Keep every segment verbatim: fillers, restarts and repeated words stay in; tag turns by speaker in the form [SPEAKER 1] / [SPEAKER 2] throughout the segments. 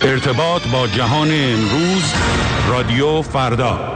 [SPEAKER 1] ارتباط با جهان امروز، رادیو فردا.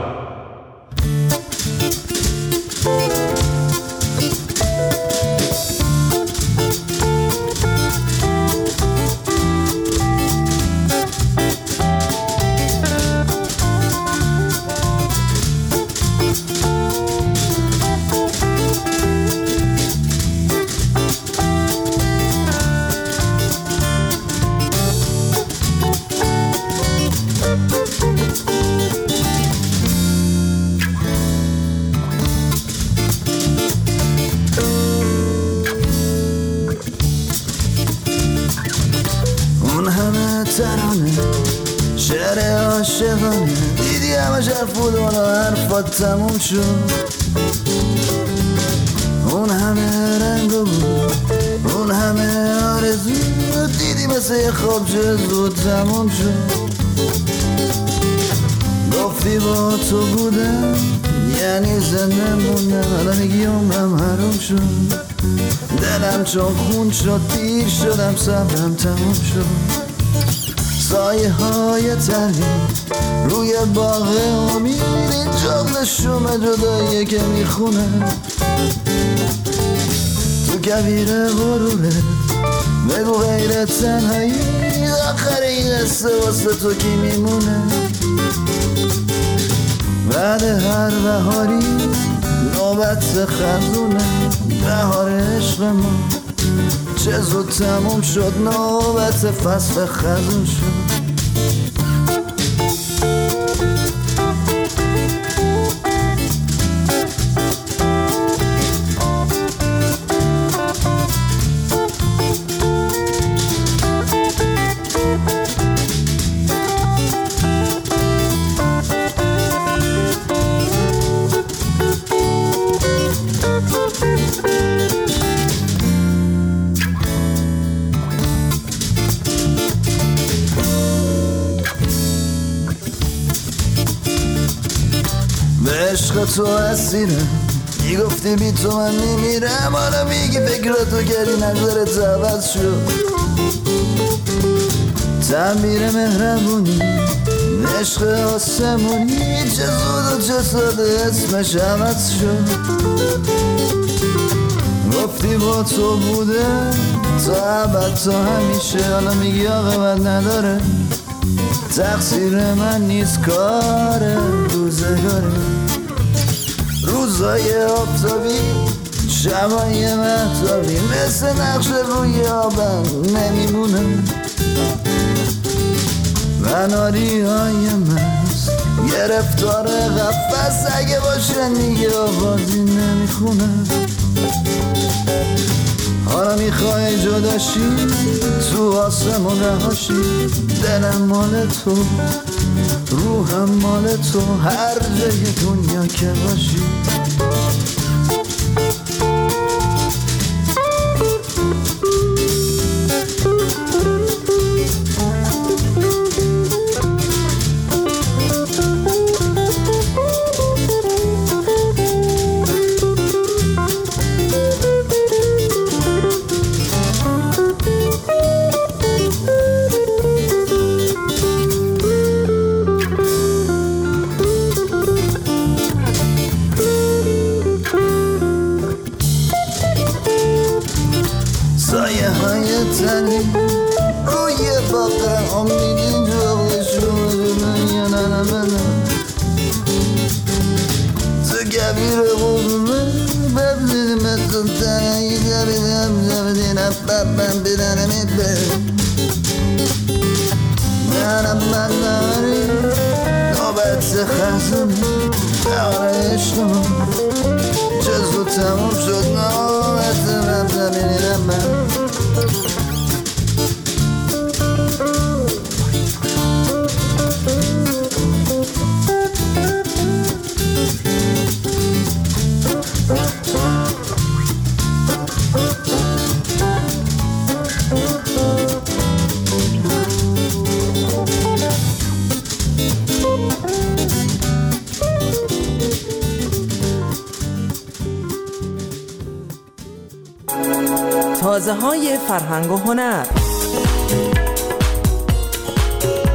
[SPEAKER 2] شعر عاشقانه دیدی همه جرفود و حرفات تموم شد. اون همه رنگ بود، اون همه آرزو دیدی مثل یه خواب چه زود تموم شد. گفتی با تو بودم یعنی زنده موندم، حالا میگی عمرم حروم شد. دلم چون خون شد دیر شدم، صبرم تموم شد. سایه های تنی روی باغ امید، این جغل شوم جداییه که میخونه. تو کویر غروره بگو غیر تنهایی، آخر این قصه واسه تو کی میمونه. بعد هر بهاری نوبت خزونه، بهار عشق ما چه زود تموم شد، نوبت فصل خزون شد. عشق تو اسیرم، میگفتی بی تو من میمیرم، حالا میگی فکراتو کردی نظرت عوض شد. تعبیر مهربونی عشق آسمونی چه زود و چه ساده اسمش عوض شد. گفتی با تو بوده تا ابد تا همیشه، حالا میگی عاقبت نداره، تقصیر من نیست کار روزگاره. روزای آفتابی شبای مهتابی مثل نقش روی آبم نمیمونم. مناری های مست گرفتار قفس اگه باشه دیگه آوازی نمیخونم. حالا میخوای جداشی تو آسمون رهاشی، دلم مال تو روحم مال تو، هر جای دنیا که باشی. سایه های تنی روی باقر امیدی جواب شده یا نه نه نه. تو کبیر قرمه ببزید مثل تنهی دبیدم دبیدین افبم بیدنه میبه منم من داری نوبت خزونه، بهار عشق ما چه زود تموم شد، نوبت من زمینیم من.
[SPEAKER 3] تازه های فرهنگ و هنر.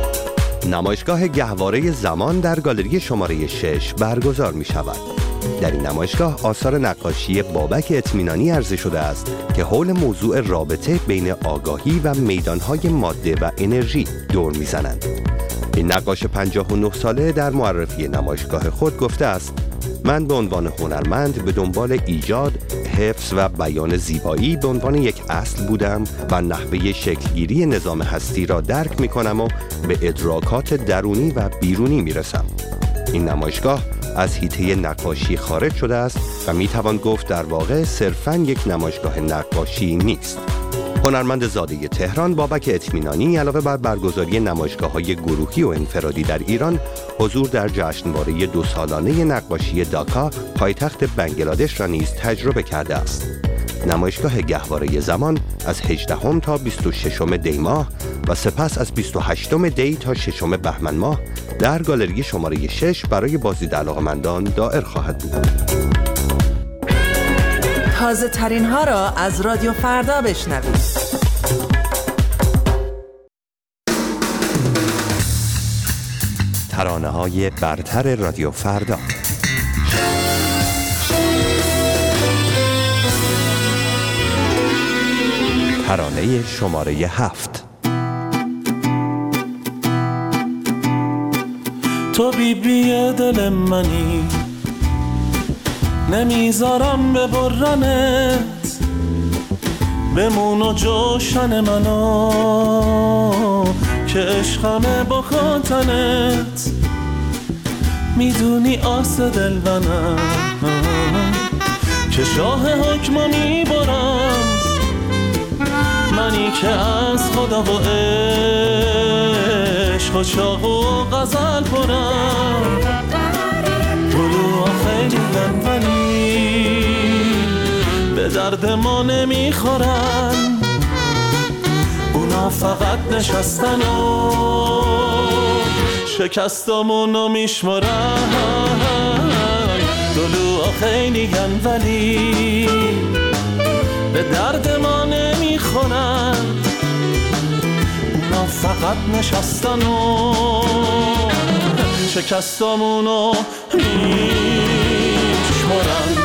[SPEAKER 3] نمایشگاه گهواره زمان در گالری شماره شش برگزار می شود. در این نمایشگاه آثار نقاشی بابک اطمینانی عرضه شده است که حول موضوع رابطه بین آگاهی و میدانهای ماده و انرژی دور می زنند. این نقاش پنجاه و نه ساله در معرفی نمایشگاه خود گفته است: من به عنوان هنرمند به دنبال ایجاد، حفظ و بیان زیبایی به عنوان یک اصل بودم و نحوه شکلگیری نظام هستی را درک می کنم و به ادراکات درونی و بیرونی می رسم. این نمایشگاه از حیطه نقاشی خارج شده است و می توان گفت در واقع صرفاً یک نمایشگاه نقاشی نیست. هنرمند زاده تهران بابک اطمینانی علاوه بر برگزاری نمایشگاه‌های گروهی و انفرادی در ایران، حضور در جشنواره دو سالانه نقاشی داکا پایتخت بنگلادش را نیز تجربه کرده است. نمایشگاه گهواره زمان از هجدهم تا بیست و ششم دی ماه و سپس از بیست و هشتم دی تا ششم بهمن ماه در گالری شماره شش برای بازدید علاقه‌مندان دائر خواهد بود.
[SPEAKER 4] تازه ترین ها را از رادیو فردا بشنوید.
[SPEAKER 3] ترانه های برتر رادیو فردا. ترانه شماره هفت.
[SPEAKER 5] تو بی بی دل منی، نمیذارم ببرنت، بمون و جوشن منو که عشقمه با خاطنت. میدونی آس دل منم که شاه حکم میبرم، منی که از خدا و عشق و شاق و غزل پرم. گلوها خیلی گنبنی به درد ما نمیخورن، اونا فقط نشستن و شکستامونو میشمارن. گلوها خیلی گنبنی به درد ما نمیخورن، اونا فقط نشستن و شکستامونو میشمارن.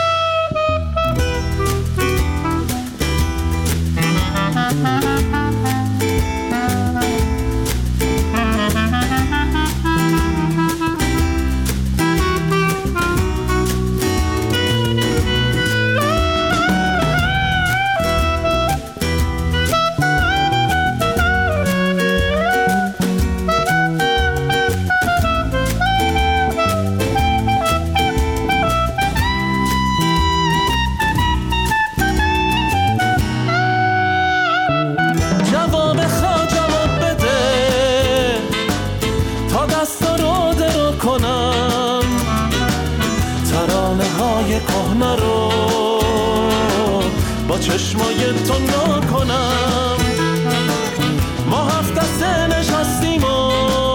[SPEAKER 5] چشمای تو نکنم، ما هفت دسته نشستیم و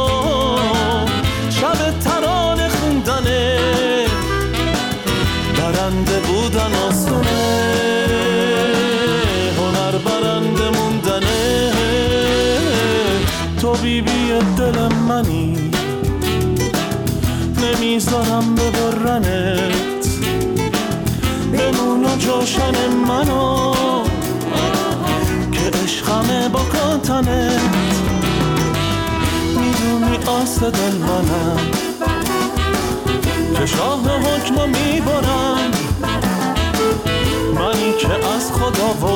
[SPEAKER 5] شب ترانه خوندنه، برنده بودن آسونه، هنر برنده موندنه. تو بی بی دل منی، نمیذارم ببرنت، بمون و جوشن منو که عشقمه با کاتنت. میدونی آس دل منم که شاه حکم میبرم، منی که از خدا و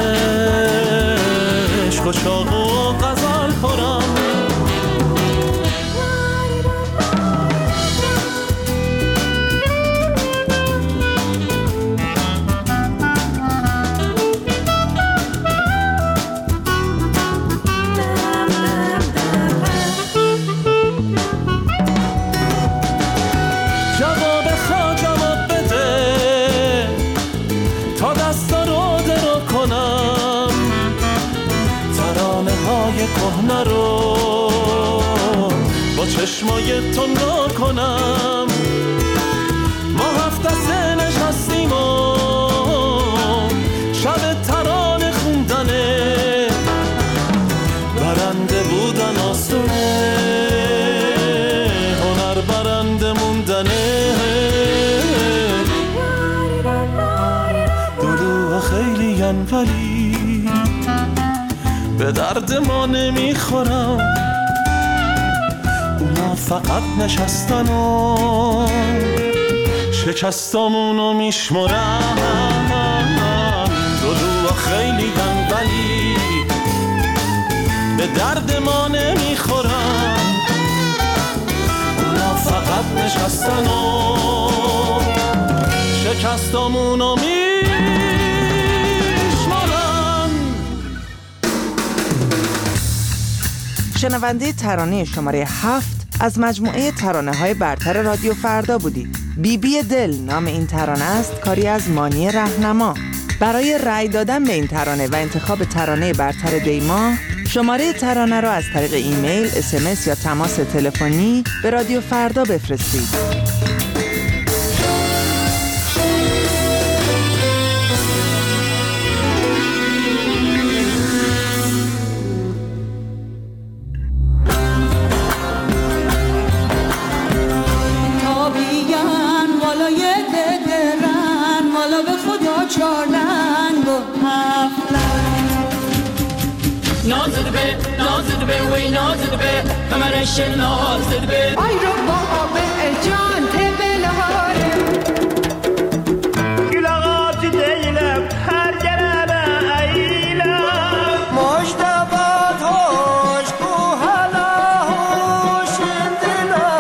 [SPEAKER 5] عشق و شاق و غزل پرم. چشمای تو نکنم، ما هفت دسته نشستیم و شب ترانه خوندنه، برنده بودن آسونه، ولی به درد ما نمیخورن. اونا فقط نشستن و شکستامونو میشمرن. دو دو خیلی دن ولی به درد ما نمیخورن. اونا فقط نشستن و شکستامونو میشمرن.
[SPEAKER 4] شنونده ترانه شماره هفت از مجموعه ترانه های برتر رادیو فردا بودید. بی بی دل نام این ترانه است، کاری از مانی رهنما. برای رأی دادن به این ترانه و انتخاب ترانه برتر دیما، شماره ترانه را از طریق ایمیل، اس ام اس یا تماس تلفنی به رادیو فردا بفرستید.
[SPEAKER 6] نازد به نازد به وی نازد به کمرش نازد به ای رو بابا جان تبلهاره گلاغات دیلم هر جنبه ایلم مجتبات هوش کو حالا هوش دلا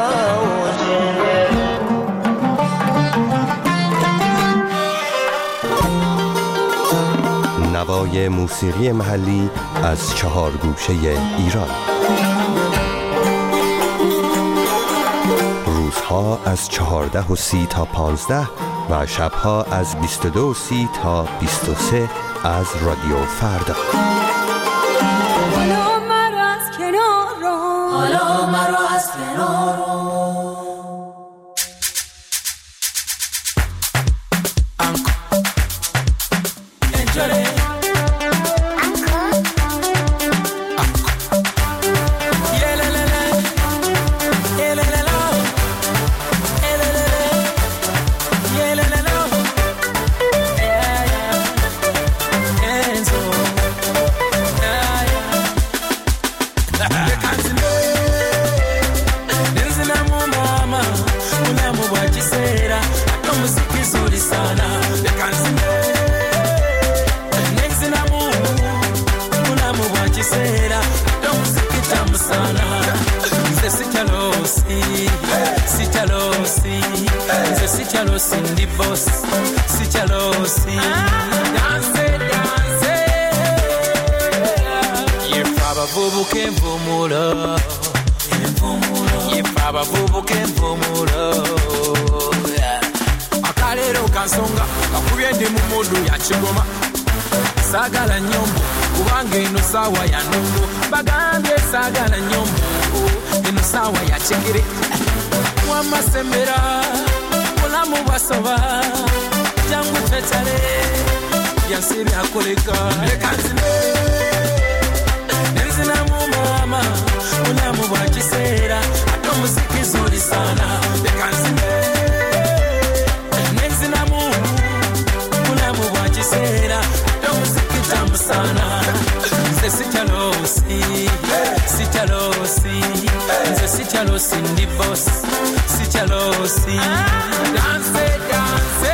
[SPEAKER 3] نوای موسیقی محلی از چهار گوشه ایران. روزها از چهارده و سی تا پانزده و شبها از بیست و دو و سی تا بیست و سه از رادیو فردا.
[SPEAKER 7] حالا مرا از کنار رو، حالا مرا از کنار رو.
[SPEAKER 8] Sagala nyombo kubanga eno sawa ya nongo bagambye sagala nyombo eno sawa ya chengere wamasembera mulamu basoba jangu tetale yansiri akoleka lekanzine nenzina mu mama mulamu bakisera atomuziki zuri sana lekanzine nenzina mu mulamu bakisera sana nze sikyalosi sikyalosi nze sikyalosi ndi boss sikyalosi danse danse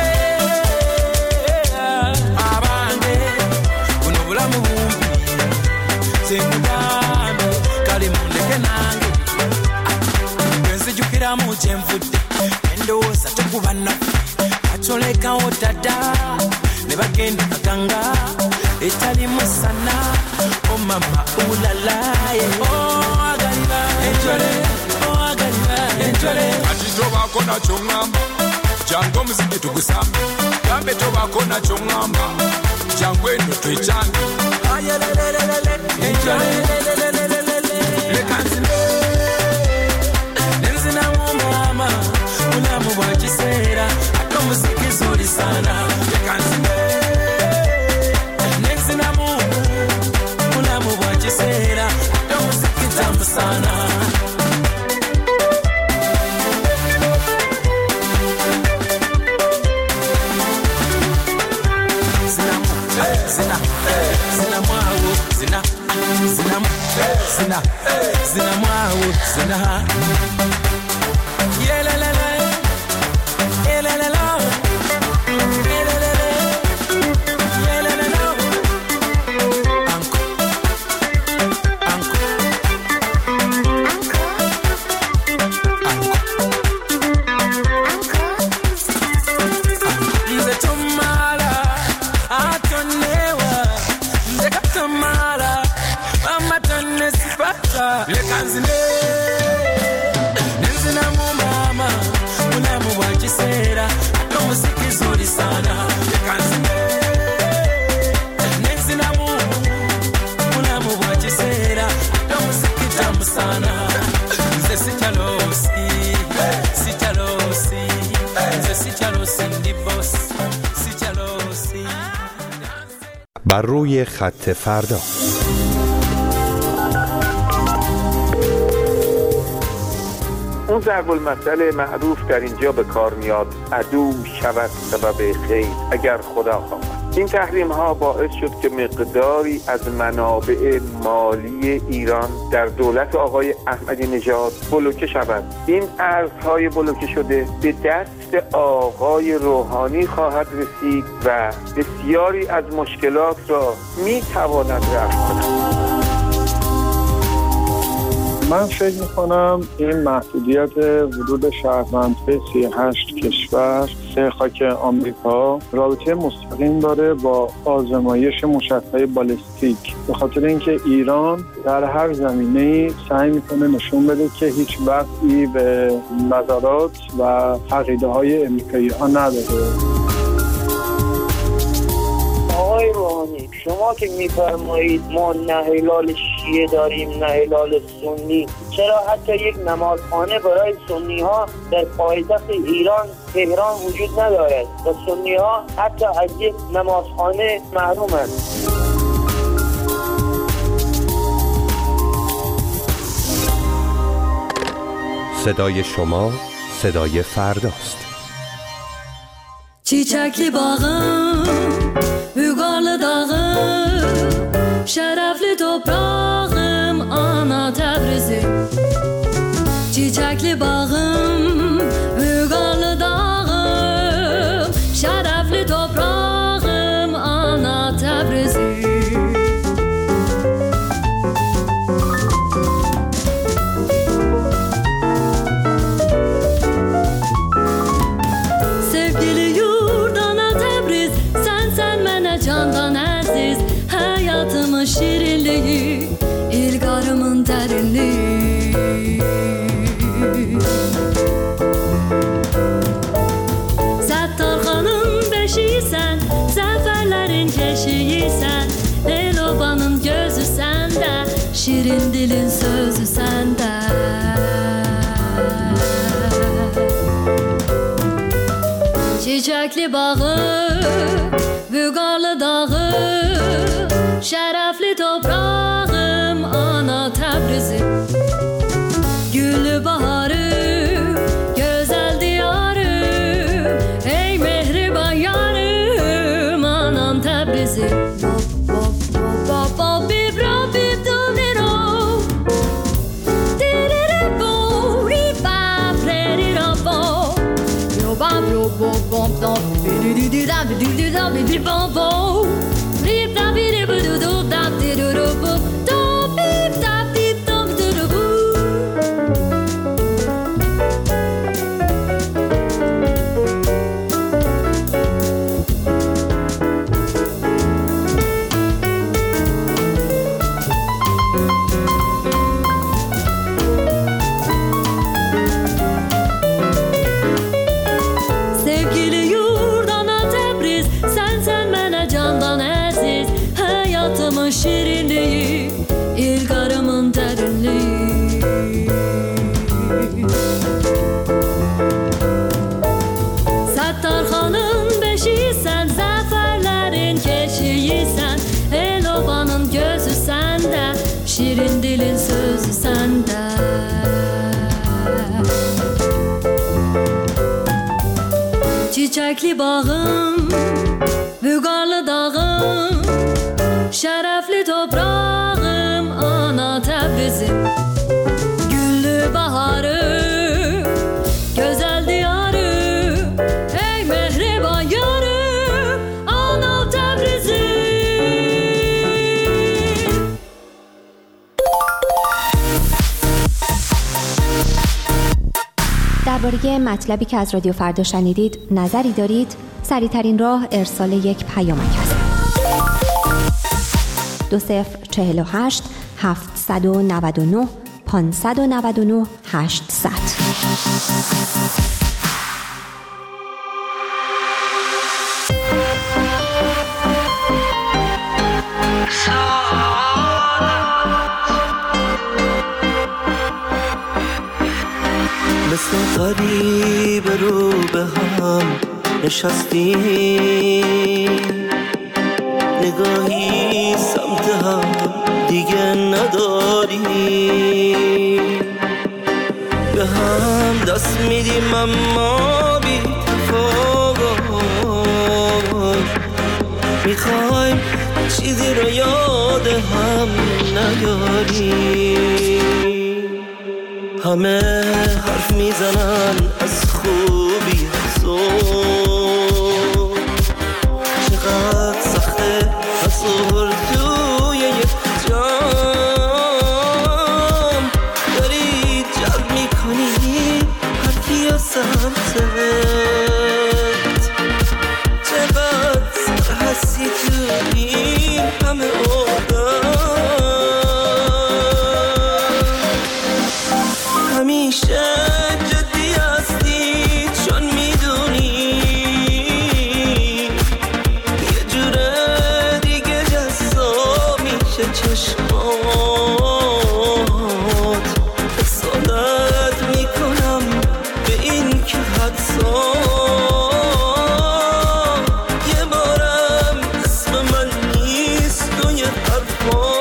[SPEAKER 8] abange buno bulamu bumbi zengugambe kali mundeke nange bwenzijukiramu kyenvudde endowooza tokuba naffe atolekawo dada ne bagenda katanga etali musana o mama ulala oh agaliba enjole oh agaliba enjole ati tobako na chongamba jango muziki tugusambe gambe tobako na chongamba jango eno twechange ayelelelele enjole lekanzine nenzina mama ulamu bwakisera atomuziki zuri sana lekanzine Sera, don't sit it down the sana. Zinamu, Zinam, zina, zinam wow, zina. Yeah la la la, yeah la la la, yeah la la la, yeah la la la. Anko, anko, anko, anko. Ize tomala, atonewa, ize katomala, mama tonne sipata, le kanzine. Nenzina mu mama, mulamu wa kisera, atomuziki zuri sana, le kanzine. Nenzina mu, mulamu wa kisera, atomuziki tamu sana. Nze sichalosi, sichalosi, nze sichalosi ndi boss, sichalosi.
[SPEAKER 3] بر روی خط فردا.
[SPEAKER 9] اون ضرب المثل معروف در اینجا به کار میاد، عدو شود سبب خیر اگر خدا خواهد. این تحریم ها باعث شد که مقداری از منابع مالی ایران در دولت آقای احمدی نژاد بلوکه شود. این ارزهای بلوکه شده به دست آقای روحانی خواهد رسید و بسیاری از مشکلات را می تواند رفع کند.
[SPEAKER 10] من فکر میکنم این محدودیت ورود شهروند به سی و هشت کشور به خاک آمریکا رابطه مستقیم داره با آزمایش موشک‌های بالستیک، به خاطر اینکه ایران در هر زمینه‌ای سعی میکنه نشون بده که هیچ وقتی به نظرات و عقیده‌های امریکایی‌ها نداره.
[SPEAKER 11] آقای روحانی، شما که میفرمایید ما نه هلال شیعه داریم نه هلال سنی، چرا حتی یک نمازخانه برای سنی ها در پایتخت ایران تهران وجود ندارد و سنی ها حتی از یک نمازخانه محرومند؟
[SPEAKER 3] صدای شما صدای فرداست.
[SPEAKER 7] چیچکلی باغم Hügarlı dağım, şerefli toprağım, ana Tebrizim. Çiçekli bağım, hügarlı dağım, şerefli toprağım, ana Tebrizim. Sevgili yurt ana Tebriz, sen sen bana candan aziz, hayatımın şirinliği, ilgarımın derinliği. Zettarhanın beşiysen, zaferlerin keşiysen, Elobanın gözü sende, şirin dilin sözü sende. Çiçekli bağı, vügarlı dağı, şerefli toprağım, ana Tebrizim. Güllü baharım, güzel diyarım, ey mehriban yarım, anam Tebrizim. Şirinliği, ilgarımın derinliği. Settarhanın beşiysen, zaferlerin keşiysen, Elobanın gözü sende, şirin dilin sözü sende. Çiçekli bağım, vügarlı dağım, şerefli toprağım, yazım. Güllü baharım, güzel diyarım, hey mehriban yarım, anam Tebrizim.
[SPEAKER 12] درباره مطلبی که از رادیو فردا شنیدید نظری دارید؟ سریع‌ترین راه ارسال یک پیامک است. دو صفر چهل و هشت هفتصد و نود و نه پانصد و نود و نه هشتصد.
[SPEAKER 13] مثل غریب رو به هم نشستیم، نگاهی سمت هم دیگه نداریم، به هم دست میدیم اما بی تفاوت، میخوایم چیزی رو یاد هم نیاریم. همه حرف میزنن از خوبی تو، چقدر سخته حضور توی یک جام، داری جلب میکنی هر کیا سمتت، چقدر سر هستی تو این همه همیشه جدی هستی چون میدونی یه جوره دیگه جذاب میشه چشمات، حسادت میکنم به این که حدسا یه بارم اسم من نیست توی حرفا.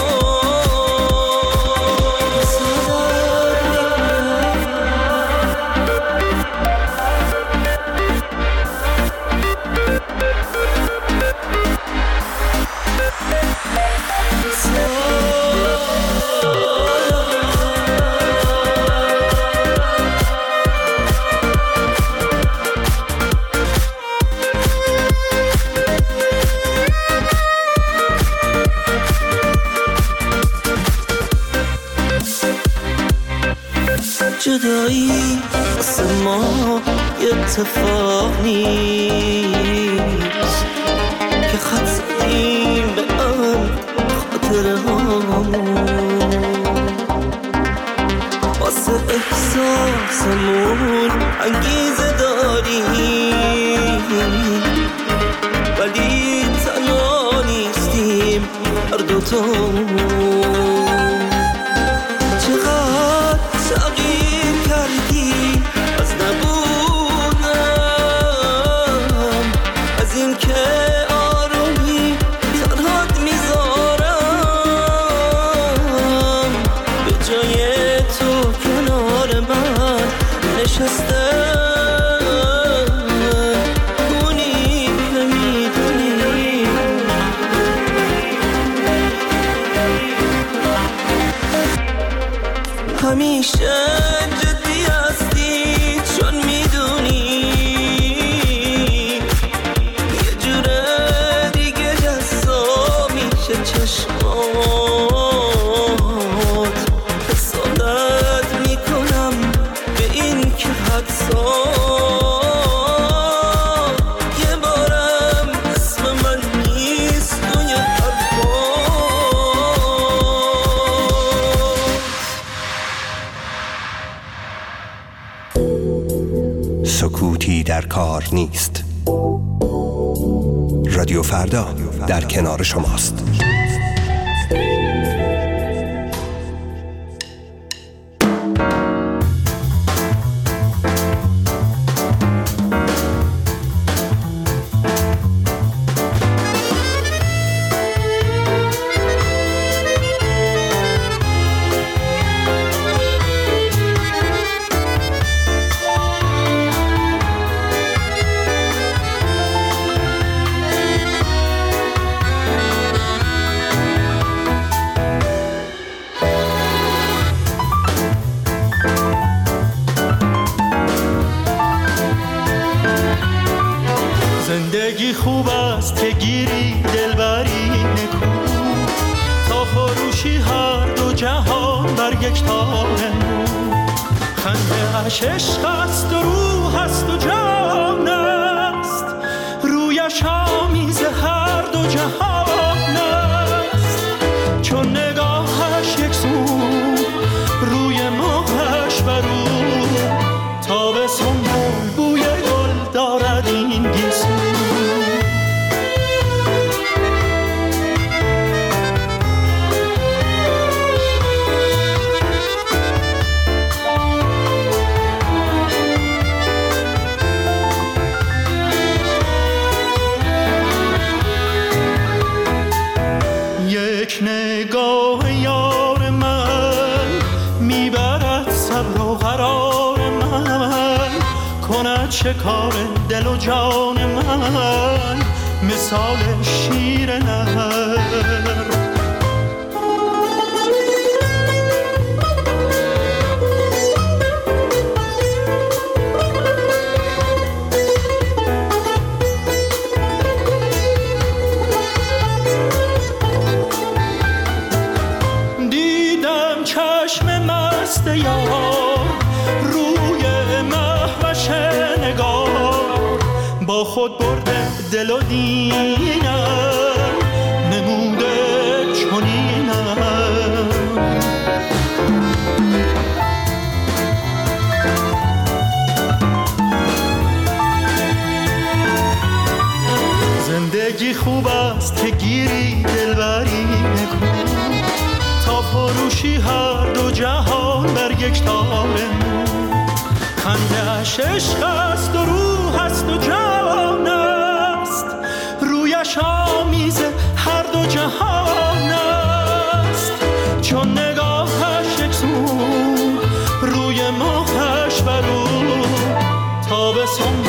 [SPEAKER 13] جدایی واسه ما یه اتفاق نیست که خط زدیم به هم خاطره هامون، واسه احساسمون انگیزه داریم ولی تنها نیستیم هر دوتامون. چقدر تغییر کردی از نبودم، از این که آرومی تنهات میذارم، به جای تو کنار من نشسته اونی نمیدونی. همیشه جدی هستی چون میدونی یه جوره دیگه جذاب میشه چشمات، حسادت میکنم به این که حدسا یه بارم اسم من نیست توی حرفا.
[SPEAKER 3] سکوتی در کار نیست. رادیو فردا در کنار شماست.
[SPEAKER 5] یک تار نور. خنده اش عشق است و روح است و جان است، رویش آمیز هر دو جهان است. چون نگاهش یک سو روی ماهش برو، تابستون بوی گل دارد این گیسو. یک نگاه یار من میبرد صبر و قرار من، کند شکار دل و جان من مثال شیر نر. یار روی مهوش نگار، با خود برده دل و دینم نموده چنینم. زندگی خوب است که گیری دلبری نکن، تا فروشی هر دو جهان بر یک تار نور. خنده اش عشق است و روح است و جان است، رویش آمیز هر دو جهان است. چون نگاهش یک سو روی ماهش برو، تابستون